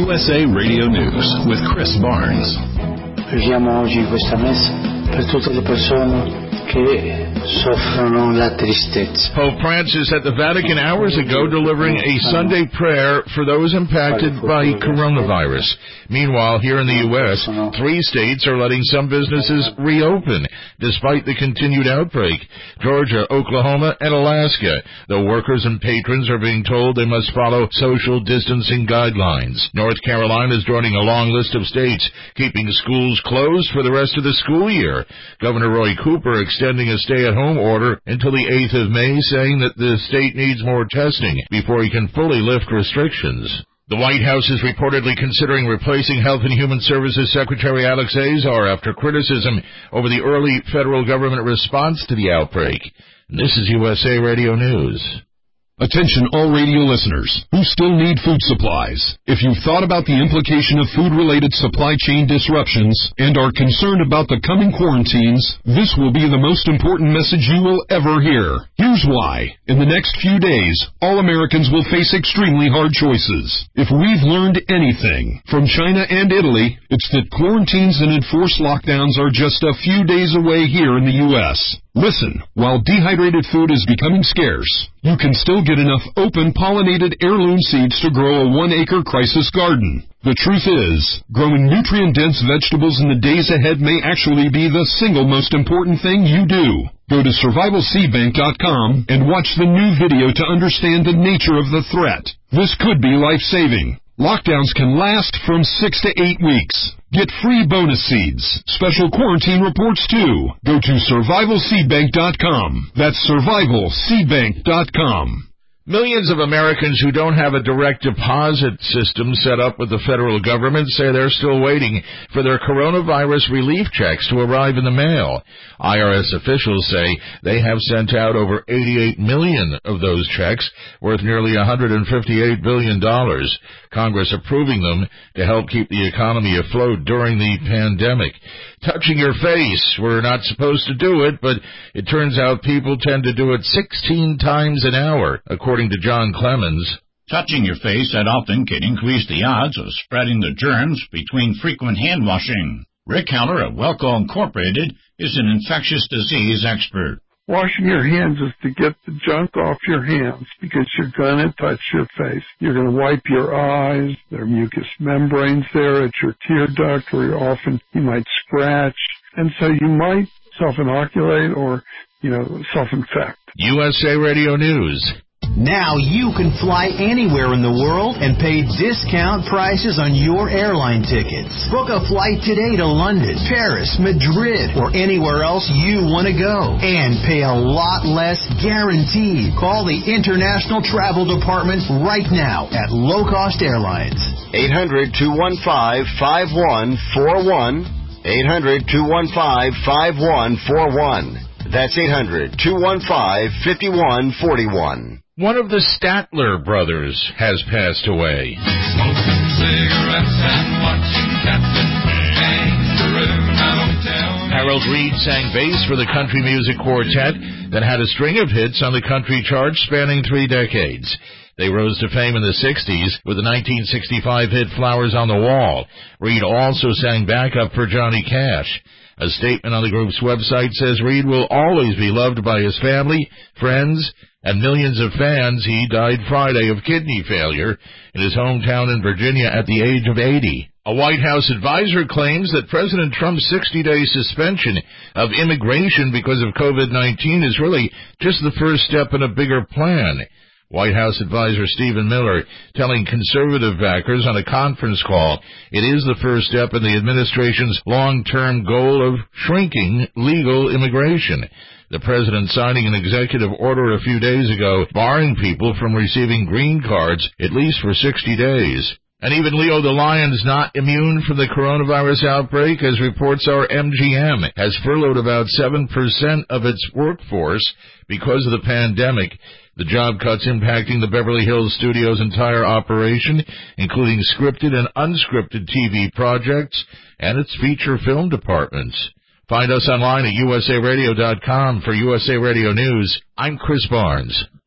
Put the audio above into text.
USA Radio News with Chris Barnes. Preghiamo oggi questa messa per tutte le persone che soffrono la tristezza. Pope Francis at the Vatican hours ago delivering a Sunday prayer for those impacted by coronavirus. Meanwhile, here in the U.S., 3 states are letting some businesses reopen despite the continued outbreak: Georgia, Oklahoma, and Alaska, though workers and patrons are being told they must follow social distancing guidelines. North Carolina is joining a long list of states keeping schools closed for the rest of the school year. Governor Roy Cooper extending a stay-at-home order until the 8th of May, saying that the state needs more testing before he can fully lift restrictions. The White House is reportedly considering replacing Health and Human Services Secretary Alex Azar after criticism over the early federal government response to the outbreak. This is USA Radio News. Attention all radio listeners who still need food supplies. If you've thought about the implication of food-related supply chain disruptions and are concerned about the coming quarantines, this will be the most important message you will ever hear. Here's why. In the next few days, all Americans will face extremely hard choices. If we've learned anything from China and Italy, it's that quarantines and enforced lockdowns are just a few days away here in the U.S. Listen, while dehydrated food is becoming scarce, you can still get enough open pollinated heirloom seeds to grow a 1-acre crisis garden. The truth is, growing nutrient-dense vegetables in the days ahead may actually be the single most important thing you do. Go to survivalseedbank.com and watch the new video to understand the nature of the threat. This could be life-saving. Lockdowns can last from 6 to 8 weeks. Get free bonus seeds, special quarantine reports too. Go to survivalseedbank.com. That's survivalseedbank.com. Millions of Americans who don't have a direct deposit system set up with the federal government say they're still waiting for their coronavirus relief checks to arrive in the mail. IRS officials say they have sent out over 88 million of those checks, worth nearly $158 billion. Congress approving them to help keep the economy afloat during the pandemic. Touching your face, we're not supposed to do it, but it turns out people tend to do it 16 times an hour, according to John Clemens. Touching your face that often can increase the odds of spreading the germs between frequent hand washing. Rick Heller of Welco Incorporated is an infectious disease expert. Washing your hands is to get the junk off your hands because you're going to touch your face. You're going to wipe your eyes. There are mucous membranes there at your tear duct where often you might scratch. And so you might self-inoculate or, self-infect. USA Radio News. Now you can fly anywhere in the world and pay discount prices on your airline tickets. Book a flight today to London, Paris, Madrid, or anywhere else you want to go. And pay a lot less guaranteed. Call the International Travel Department right now at Low Cost Airlines. 800-215-5141. 800-215-5141. That's 800-215-5141. One of the Statler brothers has passed away. Smoking cigarettes and watching Captain Kangaroo. Harold Reed sang bass for the country music quartet that had a string of hits on the country charts spanning 3 decades. They rose to fame in the 60s with the 1965 hit Flowers on the Wall. Reed also sang backup for Johnny Cash. A statement on the group's website says Reed will always be loved by his family, friends, and millions of fans. He died Friday of kidney failure in his hometown in Virginia at the age of 80. A White House advisor claims that President Trump's 60-day suspension of immigration because of COVID-19 is really just the first step in a bigger plan. White House advisor Stephen Miller telling conservative backers on a conference call it is the first step in the administration's long-term goal of shrinking legal immigration. The president signing an executive order a few days ago barring people from receiving green cards at least for 60 days. And even Leo the Lion's not immune from the coronavirus outbreak, as reports are MGM has furloughed about 7% of its workforce because of the pandemic. The job cuts impacting the Beverly Hills studio's entire operation, including scripted and unscripted TV projects and its feature film departments. Find us online at usaradio.com. For USA Radio News, I'm Chris Barnes.